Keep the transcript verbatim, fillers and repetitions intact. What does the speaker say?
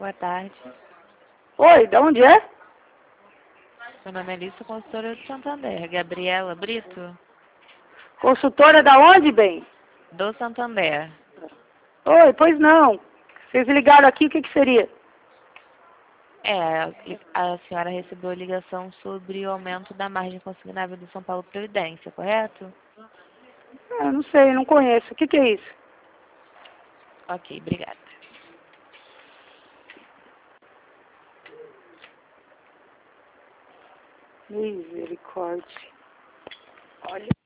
Boa tarde. Oi, de onde é? Meu nome é Alice, consultora do Santander. Gabriela Brito, Consultora da onde, bem? do Santander. Oi, pois não. Vocês ligaram aqui, o que que seria? É, a senhora recebeu ligação sobre o aumento da margem consignável do São Paulo Previdência, correto? Eu não sei, não conheço. O que que é isso? Ok, obrigada. Misericórdia. Olha.